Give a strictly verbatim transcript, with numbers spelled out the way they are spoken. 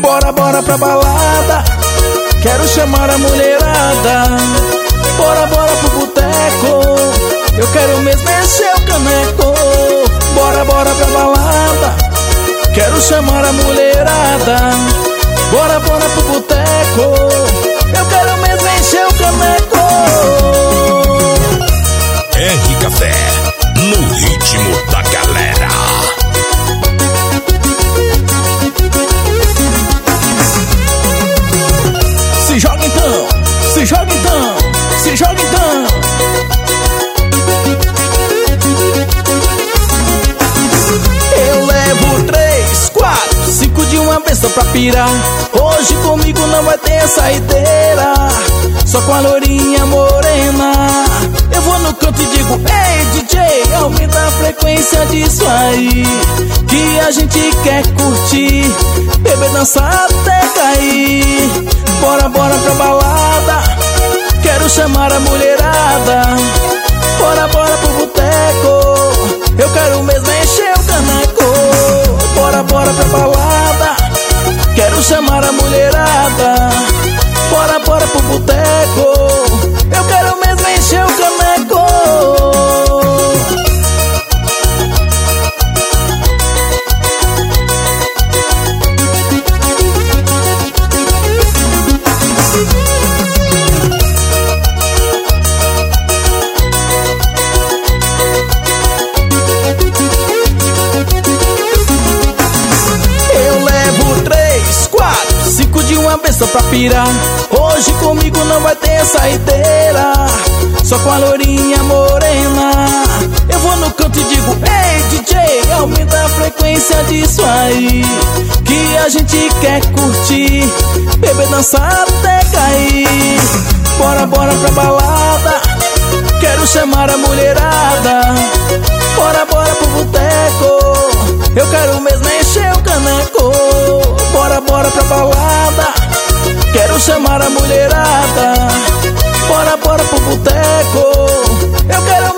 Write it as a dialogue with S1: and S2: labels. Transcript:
S1: Bora, bora pra balada, quero chamar a mulherada. Bora, bora pro boteco, eu quero mesmo encher o caneco. Bora, bora pra balada, quero chamar a mulherada. Bora, bora pro boteco, eu quero mesmo encher o caneco.
S2: R Café, no ritmo da galera.
S1: Se joga então, se joga então, se joga então. Eu levo três, quatro, cinco de uma vez só pra pirar. Hoje comigo não vai ter saideira, só com a lourinha morena. Eu vou no canto e digo, ei D J, aumenta a frequência disso aí, que a gente quer curtir, beber, dançar até cair. Bora, bora pra balada, quero chamar a mulherada. Bora, bora pro boteco, eu quero mesmo encher o caneco. Bora, bora pra balada, quero chamar a mulherada. Bora, bora pro boteco, eu quero mesmo encher o caneco. Só pra pirar, hoje comigo não vai ter saideira, só com a lourinha morena. Eu vou no canto e digo, ei D J, aumenta a frequência disso aí, que a gente quer curtir, beber, dançar até cair. Bora, bora pra balada, quero chamar a mulherada. Bora, bora pro boteco, eu quero mesmo encher o caneco. Bora, bora pra balada, quero chamar a mulherada. Bora, bora pro boteco, eu quero